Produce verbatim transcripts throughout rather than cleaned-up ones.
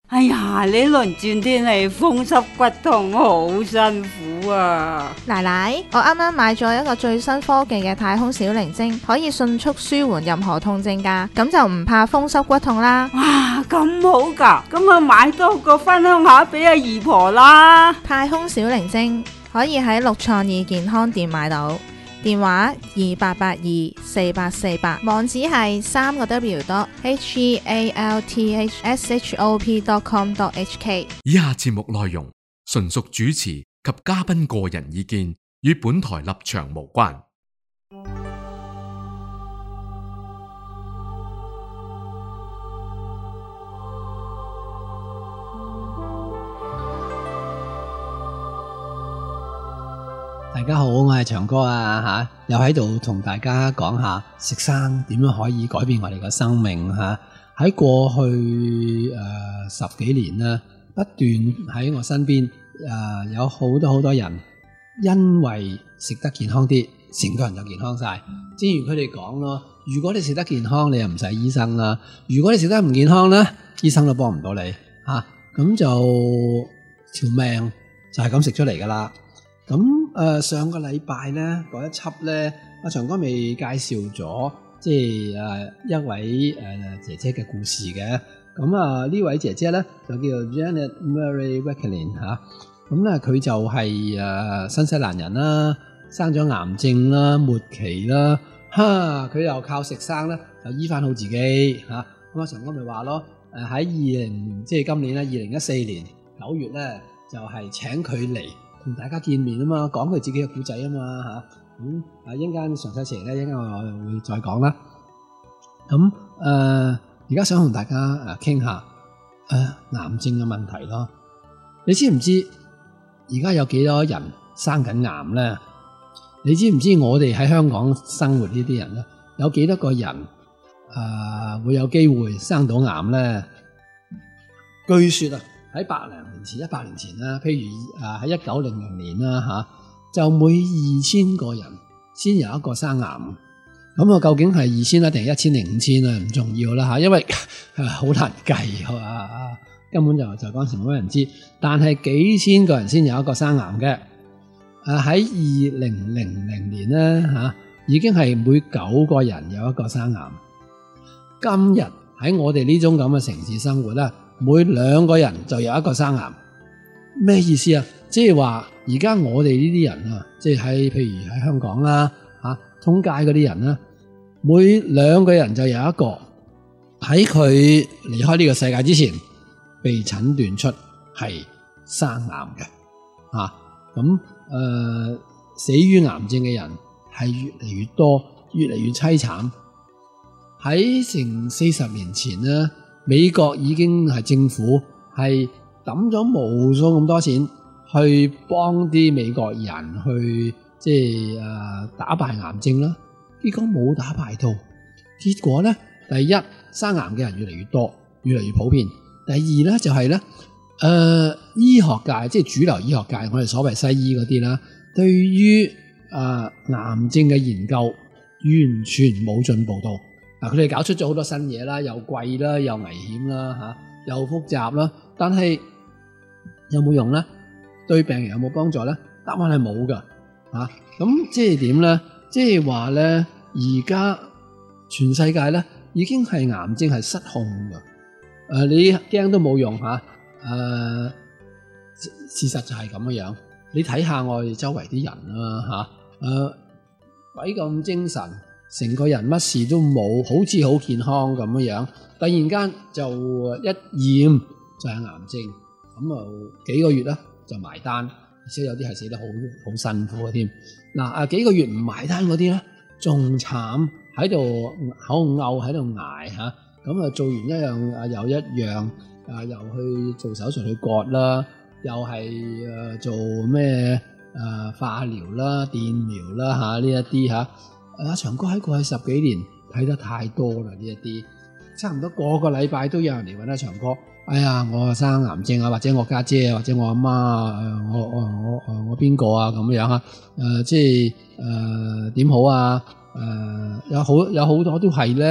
哎呀，呢輪轉天氣風濕骨痛，好辛苦啊！ 奶奶，我啱啱買咗一個最新科技嘅太空小靈精，可以迅速舒緩任何痛症㗎，咁就唔怕風濕骨痛啦。 哇，咁好噶，咁啊買多個分享下俾阿姨婆啦。 太空小靈精可以喺六創意健康店買到，電話二八八二四八四八，網址係三個 W dot H E A L T H S H O P dot com dot H K。 以下節目內容純屬主持及嘉賓個人意見，與本台立場無關。 大家好，我係長哥啊吓，又喺度同大家講下食生點樣可以改變我哋嘅生命吓。喺過去誒、呃、十幾年啦，不斷喺我身邊誒、呃、有好多好多人因為食得健康啲，成個人就健康晒。正如佢哋講咯，如果你食得健康，你又唔使醫生啦；如果你食得唔健康咧，醫生都幫唔到你吓，咁、啊、就條命就係咁食出嚟噶啦。咁誒、呃、上個禮拜咧嗰一輯咧，阿長哥未介紹咗，即係誒、呃、一位誒、呃、姐姐嘅故事嘅。咁啊呢位姐姐咧就叫做 Janet Murray Wakelin 嚇。咁咧佢就係、是、誒、呃、新西蘭人啦，生咗癌症啦，末期啦，哈佢又靠食生咧就醫翻好自己嚇。咁阿長哥咪話咯，誒喺二零即係今年咧二零一四年九月咧就係、是、請佢嚟同大家見面啊嘛，講佢自己嘅故仔啊嘛嚇，咁啊一陣間詳細情咧，一陣間我會再講啦。咁誒，而、呃、家想同大家誒傾下誒癌症嘅問題咯。你知唔知而家有幾多人生緊癌咧？你知唔知我哋喺香港生活呢啲人咧，有幾多個人誒、呃、會有機會生到癌咧？據說啊，喺百零年前、一百年前啦，譬如誒喺一九零零年啦嚇，就每二千個人先有一個生癌。咁啊，究竟係二千啊定係一千定五千啊？唔重要啦嚇，因為好難計啊，根本就就嗰陣時冇乜人知。但係幾千個人先有一個生癌嘅。誒喺二零零零年咧嚇，已經係每九個人有一個生癌。今日喺我哋呢種咁嘅城市生活咧，每兩個人就有一個生癌，咩意思啊？即係話而家我哋呢啲人啊，即係喺譬如喺香港啦嚇，通街嗰啲人啦，每兩個人就有一個喺佢離開呢個世界之前被診斷出係生癌嘅啊。咁誒，死於癌症嘅人係越嚟越多，越嚟越淒慘。喺成四十年前咧，美國已經係政府係抌咗無數咁多錢去幫啲美國人去即係誒打敗癌症啦，結果冇打敗到。結果咧，第一生癌嘅人越嚟越多，越嚟越普遍。第二咧就係咧誒醫學界即係主流醫學界，我哋所謂西醫嗰啲啦，對於誒、呃、癌症嘅研究完全冇進步到。嗱，佢哋搞出咗好多新嘢啦，又貴啦，又危險啦，吓，又複雜啦，但係有冇用咧？對病人有冇幫助咧？答案係冇噶，吓，咁即係點咧？即係話咧，而家全世界咧已經係癌症係失控噶，誒，你驚都冇用吓，誒，事實就係咁嘅樣。你睇下我哋周圍啲人啦，吓，誒，鬼咁精神。成個人乜事都冇，好似好健康咁樣，突然間就一驗就係癌症，咁啊幾個月咧就埋單，而且有啲係死得好好辛苦嘅添。嗱啊幾個月唔埋單嗰啲咧，仲慘，喺度口嘔喺度捱嚇，咁啊做完一樣啊又一樣啊，又去做手術去割啦，又係誒做咩誒化療啦、電療啦嚇呢一啲嚇。阿長哥喺過去十幾年睇得太多啦，呢一啲差唔多個個禮拜都有人嚟揾阿長哥。哎呀，我生癌症啊，或者我家姐啊，或者我阿媽啊，我我我我邊個啊咁樣啊？誒、呃，即係誒點好啊？誒、呃，有好有好多都係咧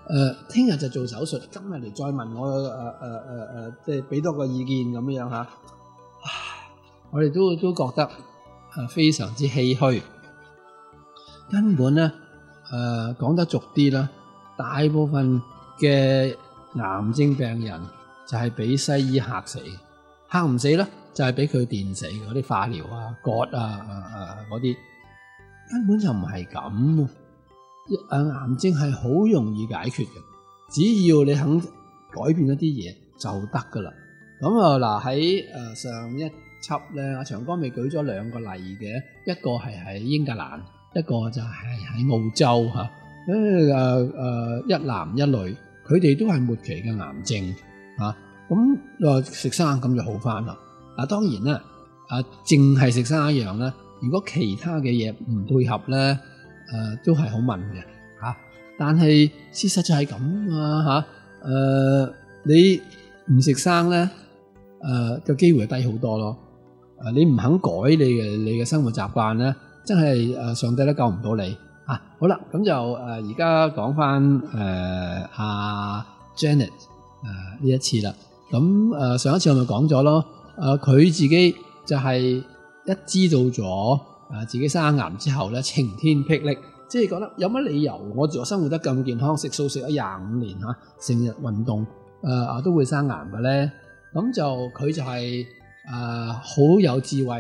誒聽日就做手術，今日嚟再問我誒誒誒誒，即係俾多個意見咁樣嚇。我哋都都覺得誒非常之唏噓，根本咧誒講得俗啲啦，大部分嘅癌症病人就係俾西醫嚇死，嚇唔死咧就係俾佢電死嗰啲化療啊、割啊、啊啊嗰啲，根本就唔係咁。誒癌症係好容易解決嘅，只要你肯改變一啲嘢就得噶啦。咁啊嗱喺誒上一輯咧，阿長哥咪舉咗兩個例嘅，一個係喺英格蘭，一個就係喺澳洲嚇。誒誒誒一男一女，佢哋都係末期嘅癌症嚇。咁誒食生咁就好翻啦。嗱當然啦，啊淨係食生一樣咧，如果其他嘅嘢唔配合咧。誒、呃、都係好問嘅嚇，但係事實就係咁啊嚇。誒、呃、你唔食生咧，誒個機會係低好多咯。誒、呃、你唔肯改你嘅你嘅生活習慣咧，真係誒上帝都救唔到你嚇、啊。好啦，咁就誒而家講翻誒阿 Janet 誒、呃、呢一次啦。咁誒、呃、上一次我咪講咗咯，誒、呃、佢自己就係一知道咗。啊！自己生癌之後咧，晴天霹靂，即係覺得有乜理由我我生活得咁健康，食素食咗廿五年嚇，成日運動，誒啊都會生癌嘅咧。咁就佢就係誒好有智慧，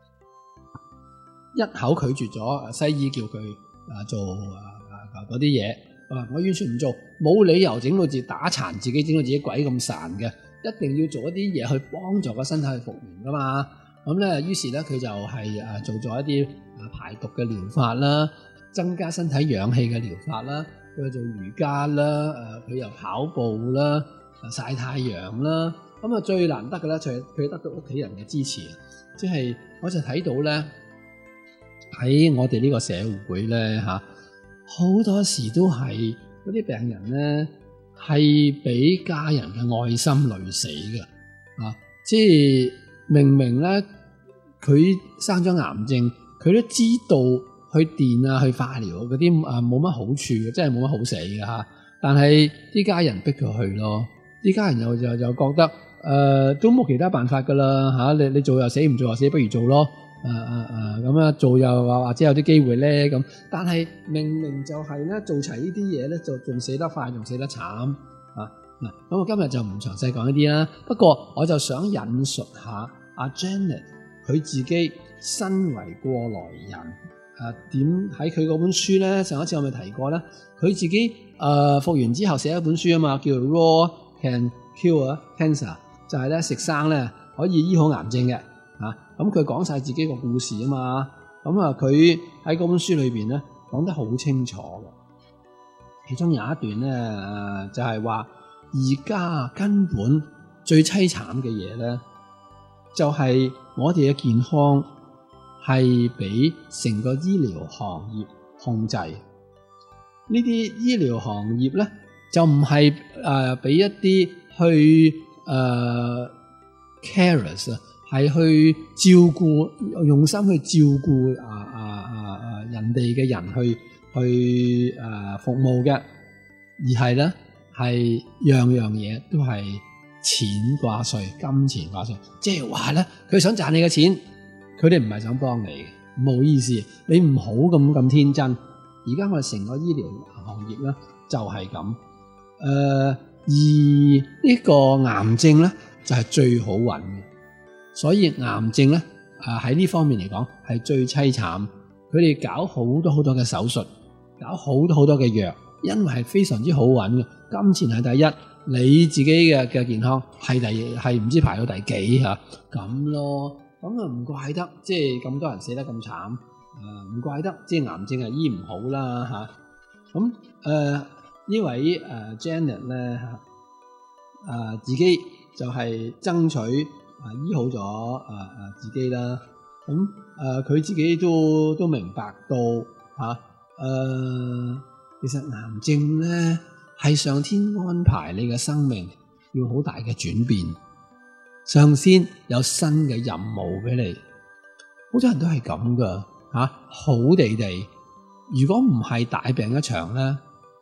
一口拒絕咗西醫叫佢誒做誒嗰啲嘢，啊我完全唔做，冇理由整到自己打殘自己，整到自己鬼咁孱嘅，一定要做一啲嘢去幫助個身體去復原噶嘛。咁咧，於是咧佢就係誒做咗一啲誒排毒嘅療法啦，增加身體氧氣嘅療法啦，佢做瑜伽啦，誒佢又跑步啦，曬太陽啦。咁啊最難得嘅咧就係佢得到屋企人嘅支持，即係我就睇到咧喺我哋呢個社會咧嚇，好多時都係嗰啲病人咧係俾家人嘅愛心累死嘅啊，即係。明明咧，佢生咗癌症，佢都知道去電啊、去化療嗰啲啊冇乜好處嘅，真係冇乜好死嘅嚇。但係啲家人逼佢去咯，啲家人又就就覺得誒、呃、都冇其他辦法噶啦嚇，你你做又死，唔做又死，不如做咯。誒誒誒咁啊，做又話或者有啲機會咧咁。但係明明就係咧做齊呢啲嘢咧，就仲死得快，仲死得慘啊！嗱，咁我今日就唔詳細講呢啲啦。不過我就想引述下阿 Janet 佢自己身為過來人，誒點喺佢嗰本書咧？上一次我咪提過咧，佢自己誒、呃、復原之後寫一本書啊嘛，叫做 Raw Can Cure Cancer， 就係咧食生咧可以醫好癌症嘅啊。咁佢講晒自己個故事啊嘛。咁啊，佢喺嗰本書裏邊咧講得好清楚嘅。其中有一段咧誒就係話。而家根本最淒慘嘅嘢咧，就係、是、我哋嘅健康係俾成個醫療行業控制。呢啲醫療行業咧，就唔係誒俾一啲去誒、呃、carers 啊，係去照顧，用心去照顧啊啊啊啊人哋嘅人去去誒、呃、服務嘅，而係咧。係樣樣嘢都係錢掛帥，金錢掛帥，即係話咧，佢想賺你嘅錢，佢哋唔係想幫你嘅，冇意思。你唔好咁咁天真。而家我哋成個醫療行業咧就係咁，誒、呃，而呢個癌症咧就係最好揾嘅，所以癌症咧啊喺呢方面嚟講係最淒慘。佢哋搞好多好多嘅手術，搞好多好多嘅藥。因為係非常之好揾嘅，金錢係第一，你自己嘅嘅健康係第係唔知排到第幾嚇咁咯，咁啊唔怪得即係咁多人死得咁慘，誒、呃、唔怪得即係癌症係醫唔好啦嚇。咁誒呢位誒、呃、Janet 咧嚇誒自己就係爭取誒、呃、醫好咗誒誒自己啦。咁誒佢自己都都明白到嚇誒。呃其實癌症咧係上天安排你嘅生命要好大嘅轉變，上天有新嘅任務俾你。好多人都係咁噶吓，好地地。如果唔係大病一場咧，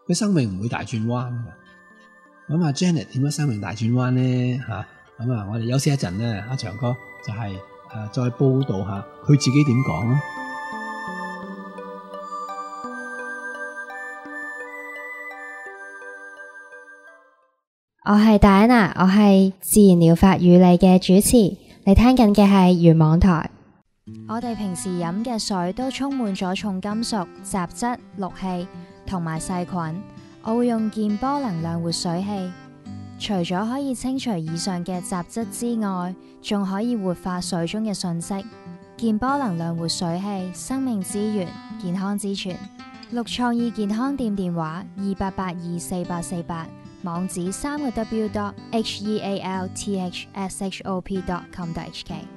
佢生命唔會大轉彎嘅。咁啊 Janet 點樣生命大轉彎咧？嚇，咁啊，我哋休息一陣咧，阿長哥就係、是、誒、呃、再報導下佢自己點講啦。 我係戴安娜，我係自然療法與你嘅主持，你聽緊嘅係原網台。我哋平時飲嘅水都充滿咗重金屬、雜質、氯氣同埋細菌。我會用健波能量活水器，除咗可以清除以上嘅雜質之外，仲可以活化水中嘅訊息。健波能量活水器，生命之源，健康之泉。綠創意健康店電話二八八二四八四八，網址三個 w dot h e a l t h s h o p dot com dot h k。